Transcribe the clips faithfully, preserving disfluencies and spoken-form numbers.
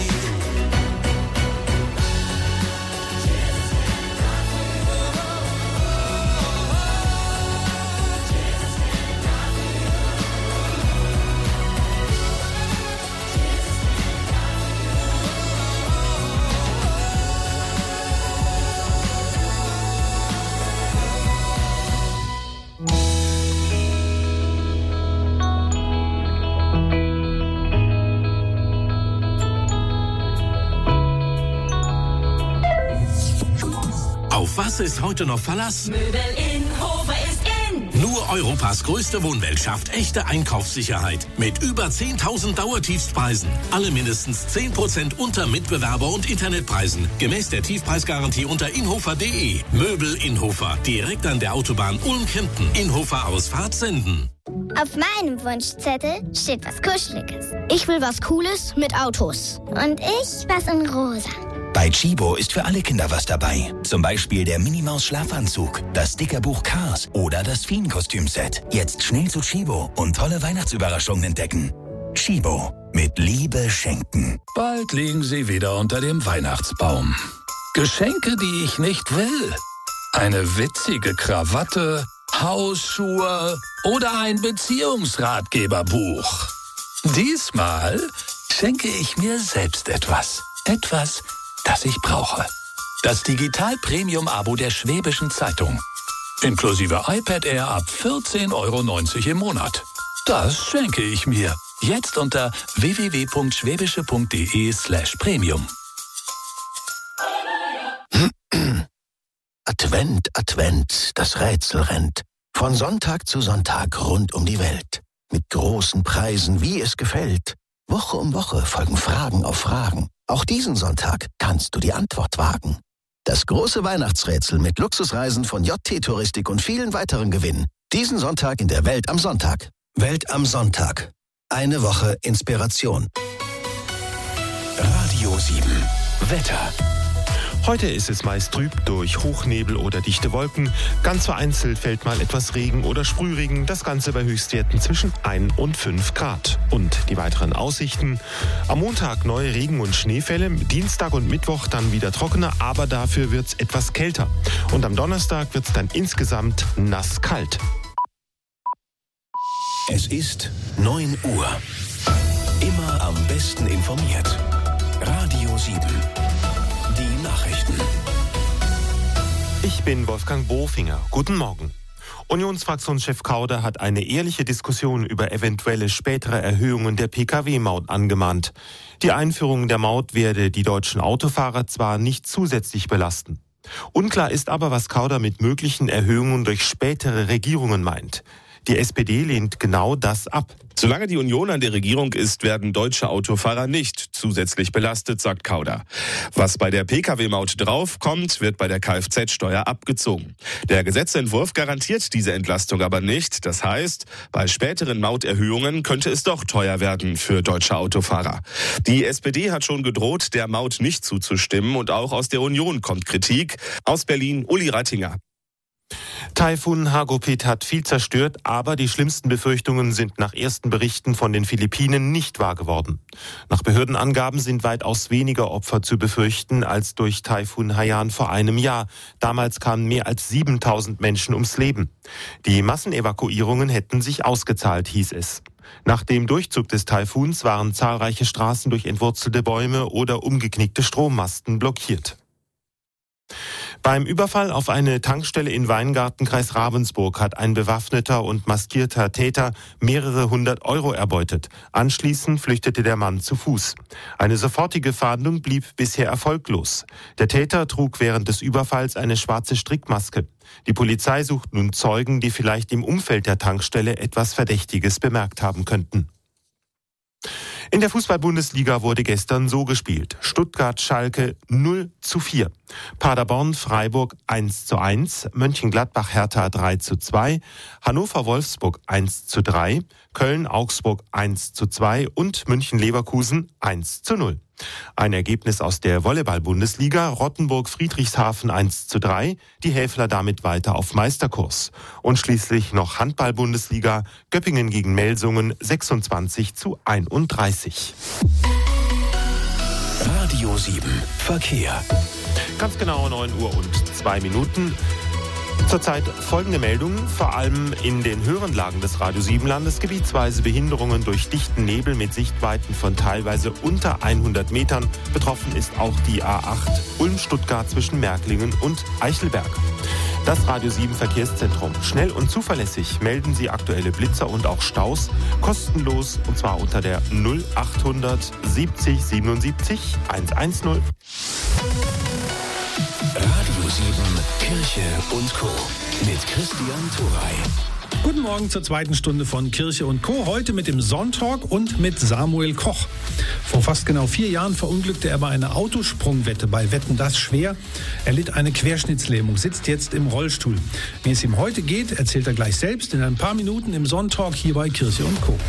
Was ist heute noch Verlass? Möbel Inhofer ist in. Nur Europas größte Wohnwelt schafft echte Einkaufssicherheit. Mit über zehntausend Dauertiefstpreisen. Alle mindestens zehn Prozent unter Mitbewerber- und Internetpreisen. Gemäß der Tiefpreisgarantie unter inhofer punkt de. Möbel Inhofer. Direkt an der Autobahn Ulm-Kempten. Inhofer Ausfahrt senden. Auf meinem Wunschzettel steht was Kuscheliges. Ich will was Cooles mit Autos. Und ich was in rosa. Bei Chibo ist für alle Kinder was dabei. Zum Beispiel der Minimaus-Schlafanzug, das Stickerbuch Cars oder das Fien-Kostümset. Jetzt schnell zu Chibo und tolle Weihnachtsüberraschungen entdecken. Chibo. Mit Liebe schenken. Bald liegen sie wieder unter dem Weihnachtsbaum. Geschenke, die ich nicht will. Eine witzige Krawatte, Hausschuhe oder ein Beziehungsratgeberbuch. Diesmal schenke ich mir selbst etwas. Etwas, das ich brauche. Das Digital-Premium-Abo der Schwäbischen Zeitung. Inklusive iPad Air ab vierzehn Euro neunzig im Monat. Das schenke ich mir. Jetzt unter w w w punkt schwäbische punkt de slash premium. Advent, Advent, das Rätsel rennt. Von Sonntag zu Sonntag rund um die Welt. Mit großen Preisen, wie es gefällt. Woche um Woche folgen Fragen auf Fragen. Auch diesen Sonntag kannst du die Antwort wagen. Das große Weihnachtsrätsel mit Luxusreisen von J T Touristik und vielen weiteren Gewinnen. Diesen Sonntag in der Welt am Sonntag. Welt am Sonntag. Eine Woche Inspiration. Radio sieben. Wetter. Heute ist es meist trüb durch Hochnebel oder dichte Wolken. Ganz vereinzelt fällt mal etwas Regen oder Sprühregen. Das Ganze bei Höchstwerten zwischen ein und fünf Grad. Und die weiteren Aussichten. Am Montag neue Regen- und Schneefälle. Dienstag und Mittwoch dann wieder trockener, aber dafür wird es etwas kälter. Und am Donnerstag wird es dann insgesamt nass kalt. Es ist neun Uhr. Immer am besten informiert. Radio sieben. Die Nachrichten. Ich bin Wolfgang Bofinger. Guten Morgen. Unionsfraktionschef Kauder hat eine ehrliche Diskussion über eventuelle spätere Erhöhungen der P K W-Maut angemahnt. Die Einführung der Maut werde die deutschen Autofahrer zwar nicht zusätzlich belasten. Unklar ist aber, was Kauder mit möglichen Erhöhungen durch spätere Regierungen meint. Die S P D lehnt genau das ab. Solange die Union an der Regierung ist, werden deutsche Autofahrer nicht zusätzlich belastet, sagt Kauder. Was bei der P K W-Maut draufkommt, wird bei der Kfz-Steuer abgezogen. Der Gesetzentwurf garantiert diese Entlastung aber nicht. Das heißt, bei späteren Mauterhöhungen könnte es doch teuer werden für deutsche Autofahrer. Die S P D hat schon gedroht, der Maut nicht zuzustimmen, und auch aus der Union kommt Kritik. Aus Berlin, Uli Rattinger. Taifun Hagopit hat viel zerstört, aber die schlimmsten Befürchtungen sind nach ersten Berichten von den Philippinen nicht wahr geworden. Nach Behördenangaben sind weitaus weniger Opfer zu befürchten als durch Taifun Haiyan vor einem Jahr. Damals kamen mehr als siebentausend Menschen ums Leben. Die Massenevakuierungen hätten sich ausgezahlt, hieß es. Nach dem Durchzug des Taifuns waren zahlreiche Straßen durch entwurzelte Bäume oder umgeknickte Strommasten blockiert. Beim Überfall auf eine Tankstelle in Weingarten, Kreis Ravensburg, hat ein bewaffneter und maskierter Täter mehrere hundert Euro erbeutet. Anschließend flüchtete der Mann zu Fuß. Eine sofortige Fahndung blieb bisher erfolglos. Der Täter trug während des Überfalls eine schwarze Strickmaske. Die Polizei sucht nun Zeugen, die vielleicht im Umfeld der Tankstelle etwas Verdächtiges bemerkt haben könnten. In der Fußball-Bundesliga wurde gestern so gespielt. Stuttgart-Schalke null zu vier. Paderborn-Freiburg eins zu eins. Mönchengladbach-Hertha drei zu zwei. Hannover-Wolfsburg eins zu drei. Köln-Augsburg eins zu zwei. Und München-Leverkusen eins zu null. Ein Ergebnis aus der Volleyball-Bundesliga. Rottenburg-Friedrichshafen eins zu drei. Die Häfler damit weiter auf Meisterkurs. Und schließlich noch Handball-Bundesliga. Göppingen gegen Melsungen sechsundzwanzig zu einunddreißig. sieben Verkehr. Ganz genau neun Uhr und zwei Minuten. Zurzeit folgende Meldungen, vor allem in den höheren Lagen des Radio sieben Landes, gebietsweise Behinderungen durch dichten Nebel mit Sichtweiten von teilweise unter hundert Metern. Betroffen ist auch die A acht Ulm-Stuttgart zwischen Märklingen und Eichelberg. Das Radio sieben Verkehrszentrum. Schnell und zuverlässig melden Sie aktuelle Blitzer und auch Staus. Kostenlos, und zwar unter der null achthundert siebzig siebenundsiebzig hundertzehn. Radio sieben Kirche und Co. mit Christian Thuray. Guten Morgen zur zweiten Stunde von Kirche und Co. Heute mit dem Sonntag und mit Samuel Koch. Vor fast genau vier Jahren verunglückte er bei einer Autosprungwette bei Wetten, das schwer. Er litt eine Querschnittslähmung, sitzt jetzt im Rollstuhl. Wie es ihm heute geht, erzählt er gleich selbst in ein paar Minuten im Sonntag hier bei Kirche und Co.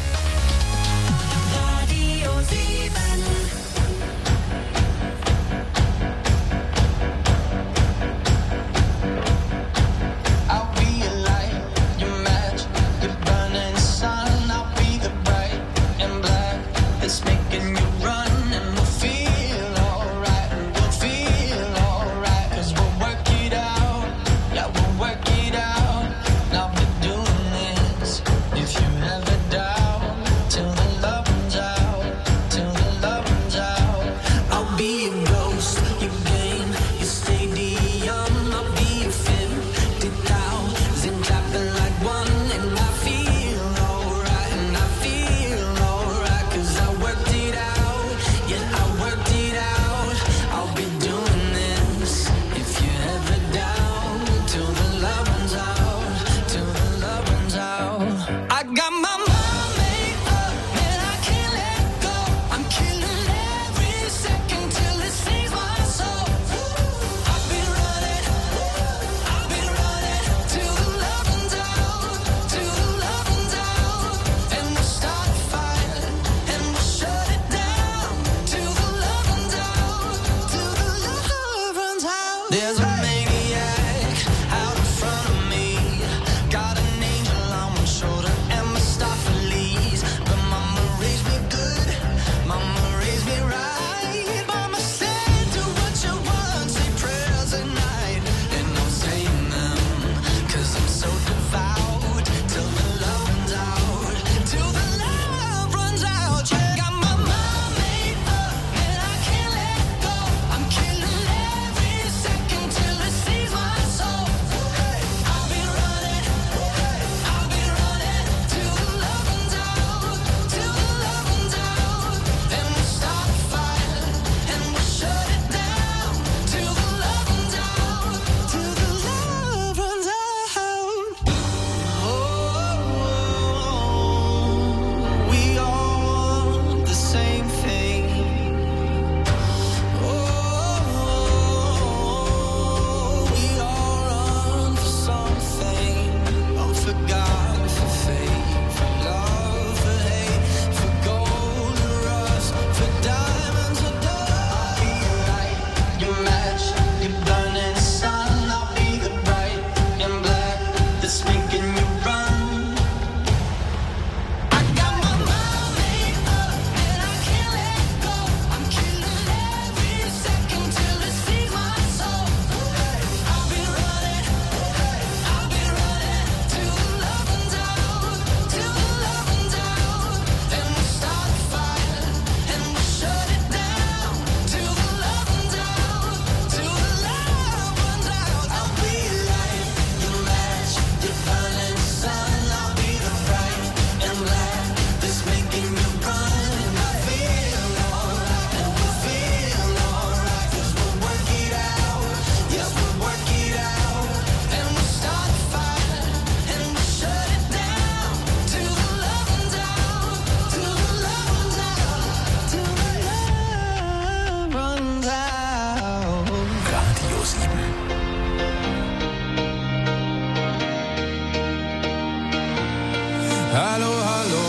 Hallo, hallo,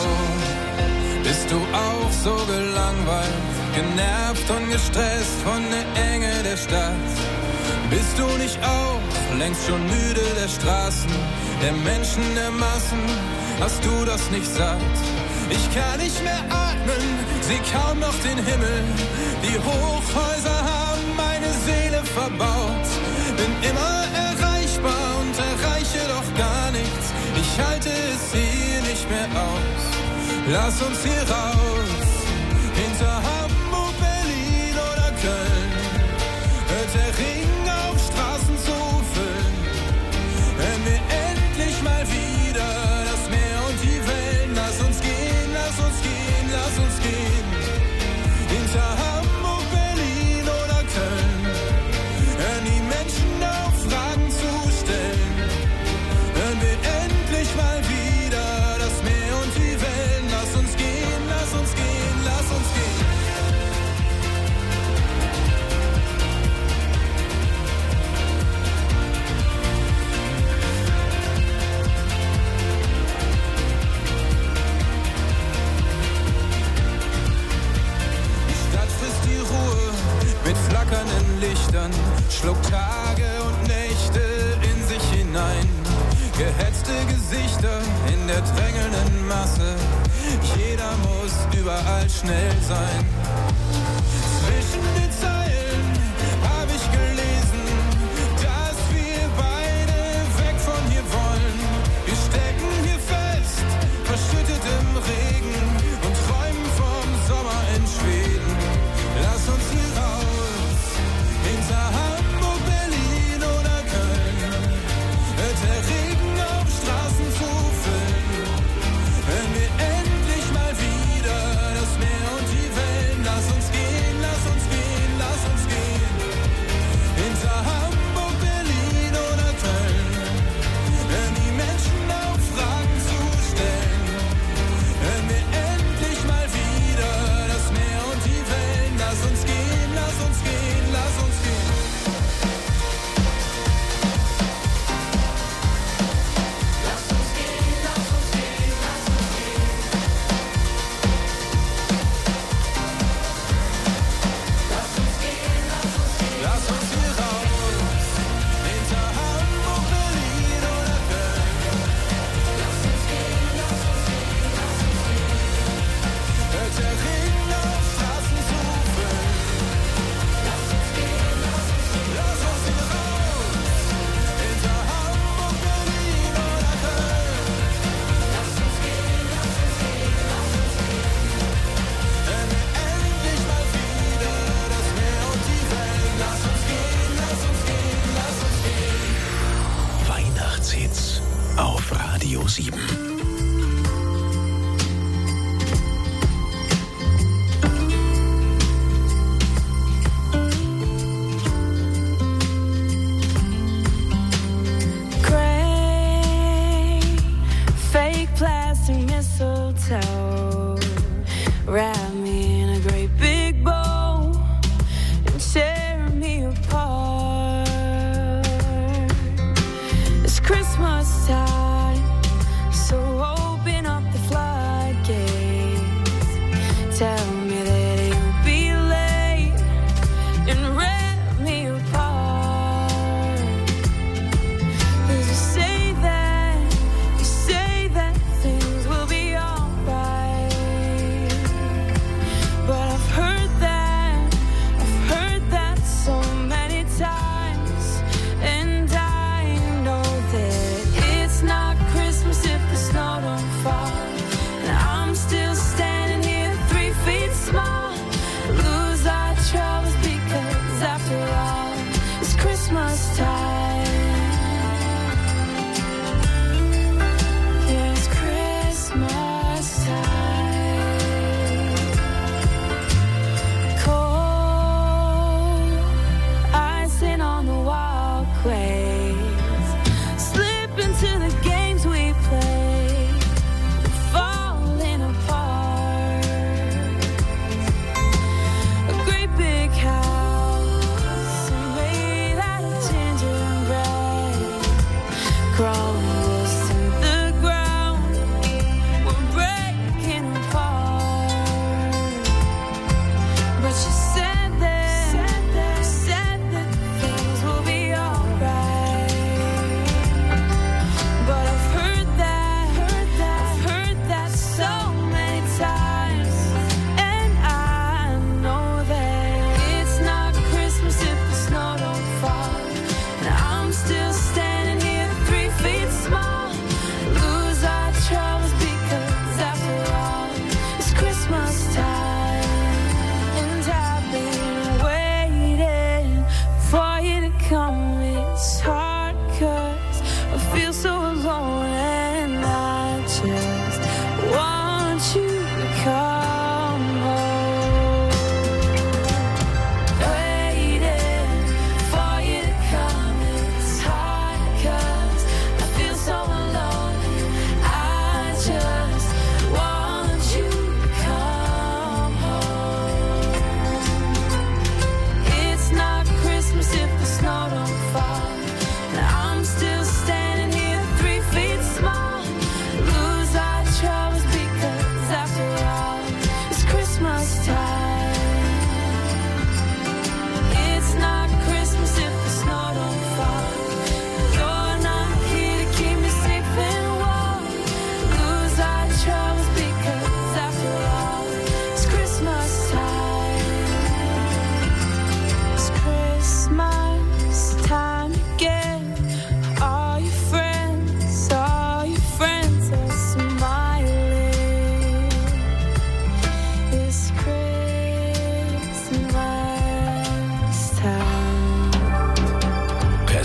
bist du auch so gelangweilt, genervt und gestresst von der Enge der Stadt? Bist du nicht auch längst schon müde der Straßen, der Menschen, der Massen? Hast du das nicht satt? Ich kann nicht mehr atmen, seh kaum noch den Himmel, die Hochhäuser Lass uns hier raus, hinter Hamburg, Berlin oder Köln. Hört der Ring auf, Straßen zu füllen. Wenn wir endlich mal wieder das Meer und die Wellen. Lass uns gehen, lass uns gehen, lass uns gehen. Hinter Hamburg, Berlin oder Köln. Hören die Menschen auf, Fragen zu stellen. Wenn wir endlich mal wieder das Meer und die Wellen. Lass uns gehen, lass uns gehen, lass uns gehen. Die Stadt frisst die Ruhe mit flackernden Lichtern, schluckt Tage und Nächte in sich hinein. Gehetzte Gesichter in der drängelnden Masse. Jeder muss überall schnell sein. Zwischen den Zeilen hab ich gelesen, dass wir beide weg von hier wollen. Wir stecken hier fest, verschüttet im Regen und träumen vom Sommer in Schweden. Lass uns hier raus, hinter Hamburg, Berlin oder Köln. Hört der Regen auf, Straßen zu füllen. Wenn wir endlich mal wieder das Meer und die Wellen. Lass uns gehen, lass uns gehen.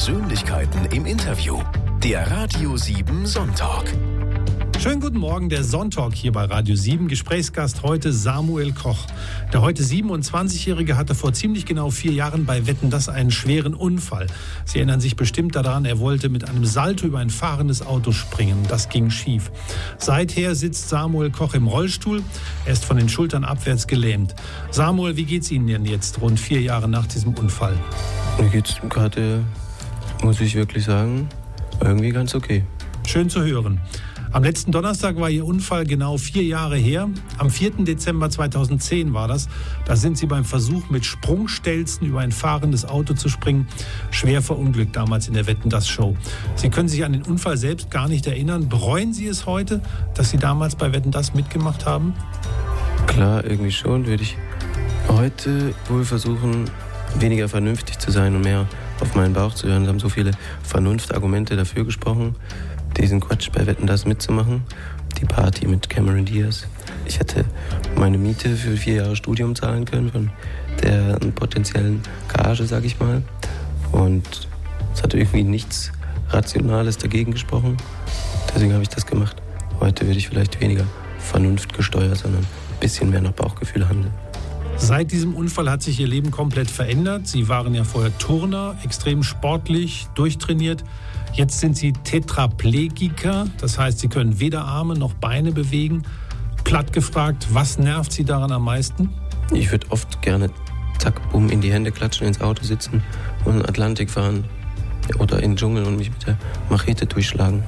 Persönlichkeiten im Interview. Der Radio sieben Sonntag. Schönen guten Morgen, der Sonntag hier bei Radio sieben. Gesprächsgast heute Samuel Koch. Der heute siebenundzwanzigjährige hatte vor ziemlich genau vier Jahren bei Wetten, das einen schweren Unfall. Sie erinnern sich bestimmt daran, er wollte mit einem Salto über ein fahrendes Auto springen. Das ging schief. Seither sitzt Samuel Koch im Rollstuhl. Er ist von den Schultern abwärts gelähmt. Samuel, wie geht's Ihnen denn jetzt, rund vier Jahre nach diesem Unfall? Mir geht's gerade, muss ich wirklich sagen, irgendwie ganz okay. Schön zu hören. Am letzten Donnerstag war Ihr Unfall genau vier Jahre her. Am vierten Dezember zweitausendzehn war das. Da sind Sie beim Versuch, mit Sprungstelzen über ein fahrendes Auto zu springen, schwer verunglückt damals in der Wetten, das Show. Sie können sich an den Unfall selbst gar nicht erinnern. Bereuen Sie es heute, dass Sie damals bei Wetten, das mitgemacht haben? Klar, irgendwie schon. Würde ich heute wohl versuchen, weniger vernünftig zu sein und mehr auf meinen Bauch zu hören. Es haben so viele Vernunftargumente dafür gesprochen, diesen Quatsch bei Wetten, das mitzumachen. Die Party mit Cameron Diaz. Ich hätte meine Miete für vier Jahre Studium zahlen können von der potenziellen Gage, sag ich mal. Und es hat irgendwie nichts Rationales dagegen gesprochen. Deswegen habe ich das gemacht. Heute würde ich vielleicht weniger vernunftgesteuert, sondern ein bisschen mehr nach Bauchgefühl handeln. Seit diesem Unfall hat sich Ihr Leben komplett verändert. Sie waren ja vorher Turner, extrem sportlich, durchtrainiert. Jetzt sind Sie Tetraplegiker, das heißt, Sie können weder Arme noch Beine bewegen. Platt gefragt, was nervt Sie daran am meisten? Ich würde oft gerne zack, bumm, in die Hände klatschen, ins Auto sitzen und in den Atlantik fahren oder in den Dschungel und mich mit der Machete durchschlagen.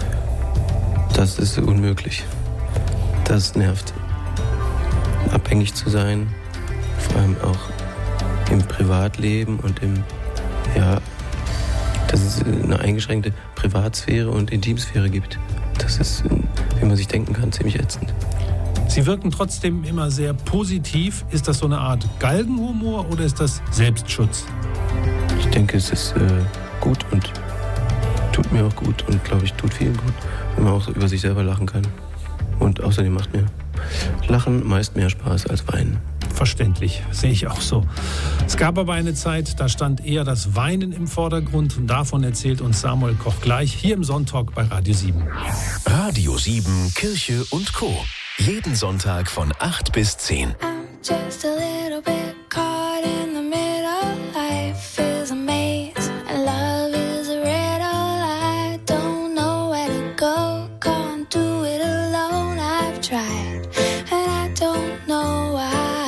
Das ist unmöglich. Das nervt. Abhängig zu sein, vor allem auch im Privatleben und im, ja, dass es eine eingeschränkte Privatsphäre und Intimsphäre gibt. Das ist, wie man sich denken kann, ziemlich ätzend. Sie wirken trotzdem immer sehr positiv. Ist das so eine Art Galgenhumor oder ist das Selbstschutz? Ich denke, es ist äh, gut und tut mir auch gut und, glaube ich, tut vielen gut, wenn man auch so über sich selber lachen kann. Und außerdem macht mir Lachen meist mehr Spaß als Weinen. Verständlich, sehe ich auch so. Es gab aber eine Zeit, da stand eher das Weinen im Vordergrund. Und davon erzählt uns Samuel Koch gleich hier im Sonntag bei Radio sieben. Radio sieben, Kirche und Co. Jeden Sonntag von acht bis zehn. I'm just a little bit caught in the middle. Life is a maze and love is a riddle. I don't know where to go, can't do it alone. I've tried and I don't know why.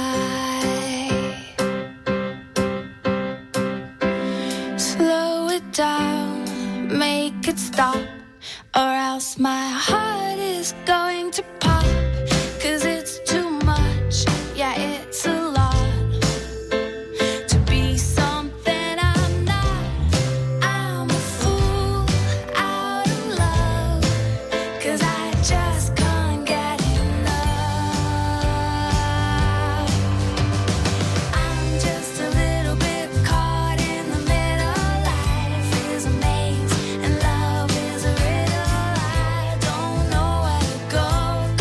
Slow it down, make it stop, or else my heart is going to pop. 'Cause it's too much, yeah, it's a lot. To be something I'm not, I'm a fool out of love. 'Cause I just can't get enough. I'm just a little bit caught in the middle. Life is a maze and love is a riddle. I don't know where to go.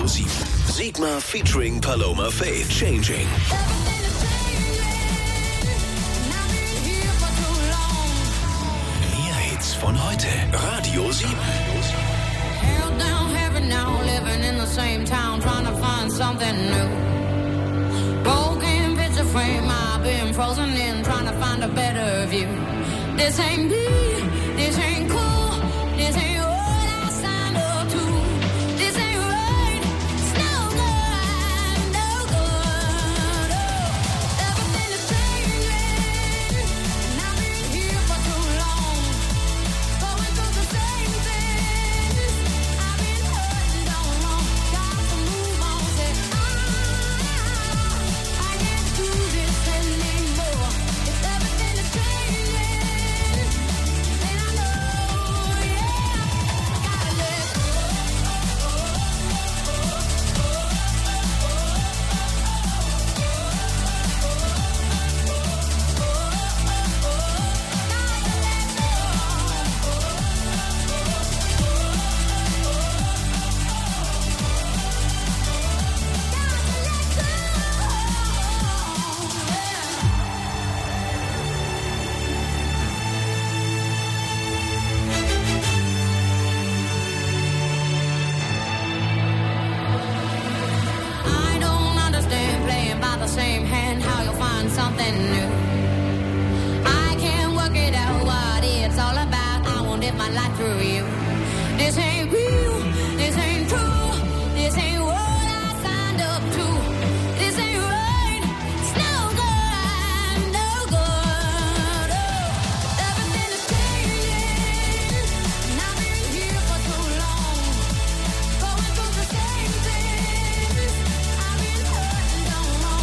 Radio sieben. Sigma featuring Paloma Faith. Changing. Mehr Hits von heute. Radio sieben. Held down heaven now, living in the same town, trying to find something new. Broken picture frame, I've been frozen in, trying to find a better view. This ain't me, this ain't cool, this ain't what I signed up to. This ain't right, it's no good, no good. Oh, everything is changing, and I've been here for too long, going through the same things. I've been hurting, don't know, got to move on. Say, ah, I can't do this anymore. If everything is changing. Same hand, how you'll find something new. I can't work it out what it's all about. I won't live my life through you. This ain't real, this ain't true, this ain't what I signed up to. This ain't right, it's no good, no good. Oh, everything is changing, and I've been here for too long, going through the same things. I've been hurting, don't know.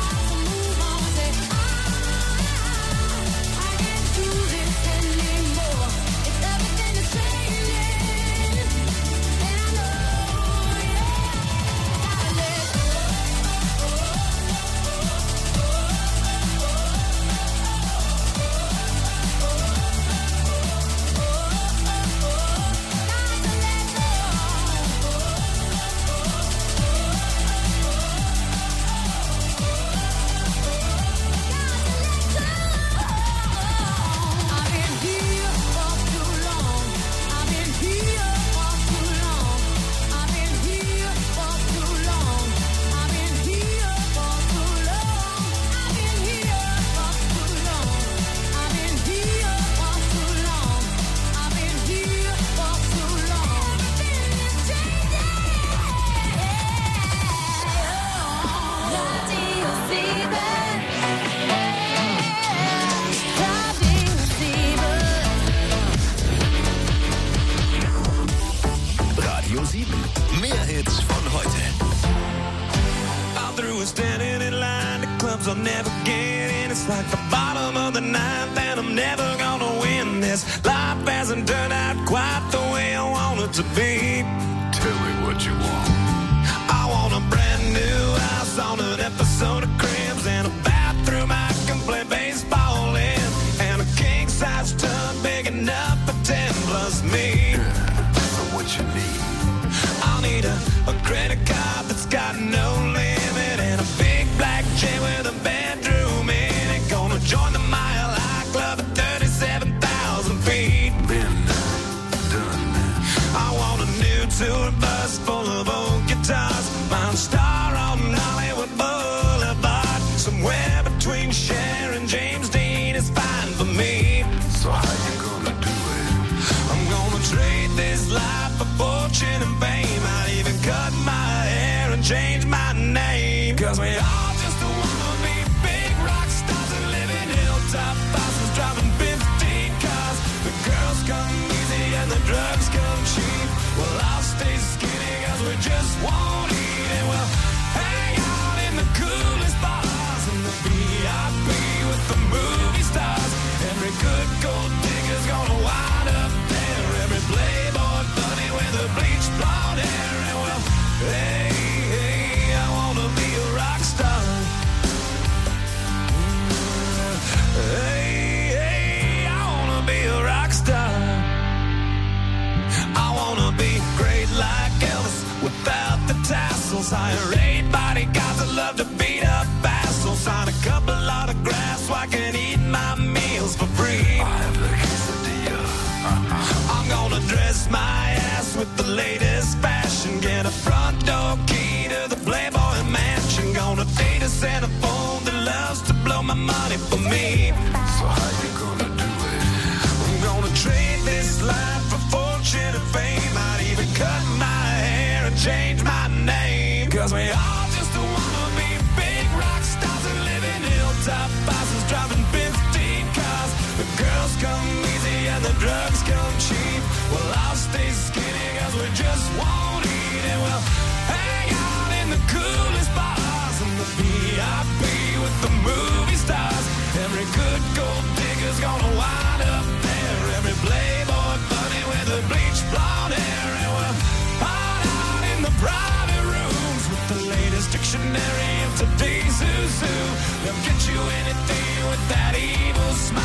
Mehr Hits von heute. All through and standing in line, the clubs I'll never get in. It's like the bottom of the ninth, and I'm never gonna win this. Life hasn't turned out quite the way I want it to be. Tell me what you want. I want a brand new house on an episode of Cribs, and a bathroom I can play baseball in, and a king-size tub big enough for ten plus me. So what you need? I'll need a, a credit card that's got no limit, and a big black chain with a bedroom in it. Gonna join the Mile High Club at thirty-seven thousand feet. Been done. I want a new tour bus full of old guitars. Mine star on Hollywood Boulevard. Somewhere between Cher and James Dean is fine for me. So how you gonna do it? I'm gonna trade this life for fortune and fame. I'd even cut my hair and change my name. Cause we all just wanna be big rock stars and live in hilltop houses, driving fifteen cars. The girls come easy and the drugs come cheap. Well, I'll stay skinny cause we just won't eat. And we'll hang out in the coolest bars and the V I P with the movie stars. Every good gold digger's gonna wind up there. Every playboy bunny with the bleached blonde hair. And well, hey, hey, I wanna be a rock star. Hey, hey, I wanna be a rock star. I wanna be great like Elvis without the tassels. castles. Hire eight bodyguards that love to beat up assholes. Sign a couple autographs so I can eat my meals for free. I have the quesadilla. I'm gonna dress my ass with the latest fashion. Get a front door key to the Playboy Mansion. Gonna date a centerfold that loves to blow my money for me. So how you gonna do it? I'm gonna trade this life for fortune and fame. I'd even cut my hair and change my name. Cause we all just wanna be big rock stars and live in hilltop bosses, driving fifteen cars. The girls come easy and the drugs come cheap. Well, I'll stay skinny cause we just won't eat. And we'll hang out in the coolest bars and the V I P with the movie stars. Every good gold digger's gonna wind up there. Every playboy bunny with the bleached blonde hair. And we'll hide out in the private rooms with the latest dictionary of today's zoo. They'll get you anything with that evil smile.